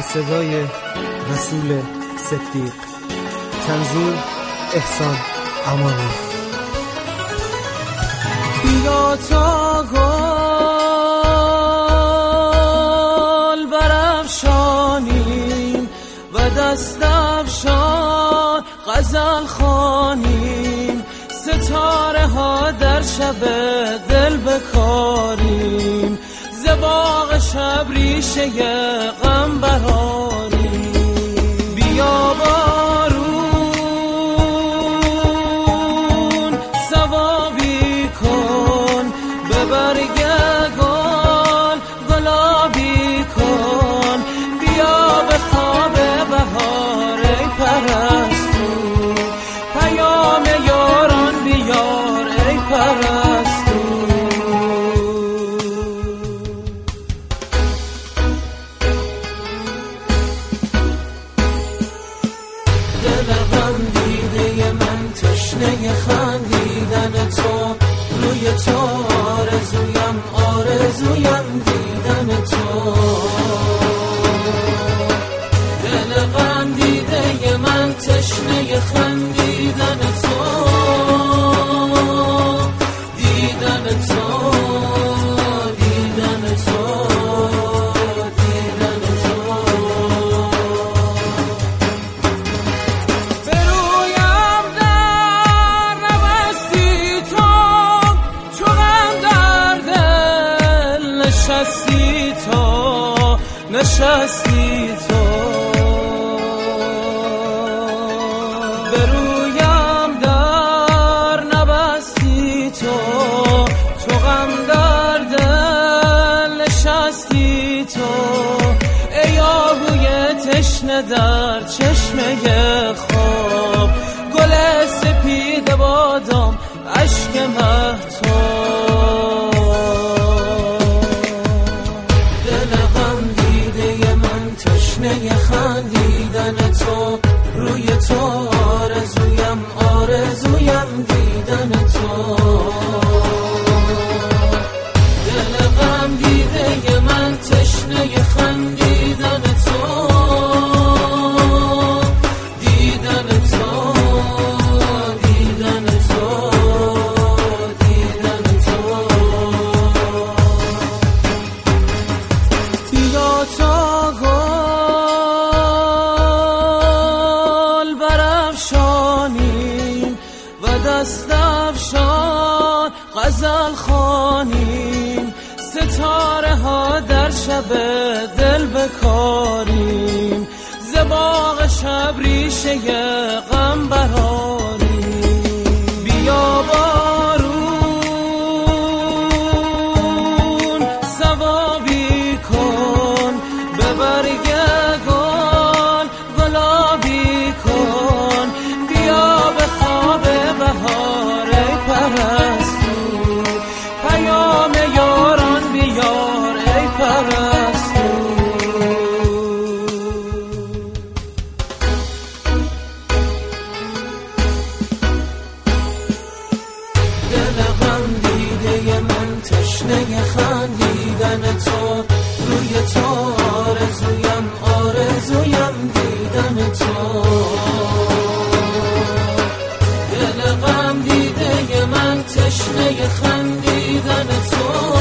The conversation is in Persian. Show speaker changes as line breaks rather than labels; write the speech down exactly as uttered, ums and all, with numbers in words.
صدای رسول صدیق. تنظیم احسان امانی.
بیا تا گل برافشانیم و دست افشان غزل خوانیم، ستاره ها در شب دل بکاریم، ز باغ شب ریشه غم براریم. بیا بارون ثوابی کن، به برگ گل گلابی کن، بیا به خواب بهار ای پرستو، پیام یاران بیار ای پرستو. دل غم دیده من تشنه خندیدن تو، روی تو آرزویم آرزویم دیدن تو. دل غم دیده من تشنه خندیدن تو، دیدن تو، دیدن تو، دیدن تو. به رویم در نبستی تو، چو غم در دل نشستی تو، نشستی تو. به رویم در نبستی تو، چو غم در دل نشستی تو. ای آهوی تشنه در چشمه خواب، گل سپید بادام اشک مهتاب. دل غم دیده من تشنه خندیدن تو، روی تو آرزویم آرزویم دیدن تو. دل غم دیده من تشنه خندیدن تو، دیدن تو، دیدن تو، دیدن تو. بیا تا گل برافشانیم و دست افشان غزل خوانیم، ستاره ها در شب دل بکاریم، ز باغ شب ریشه غم براریم. بیا بارون ثوابی کن، به برگ گل گلابی کن، بیا به خواب بهار ای پرستو، پیام یاران بیار ای پرستو. دل غم دیده من تشنه خندیدن تو، روی تو آرزویم آرزویم دیدن تو. دل غم دیده من تشنه خندیدن تو،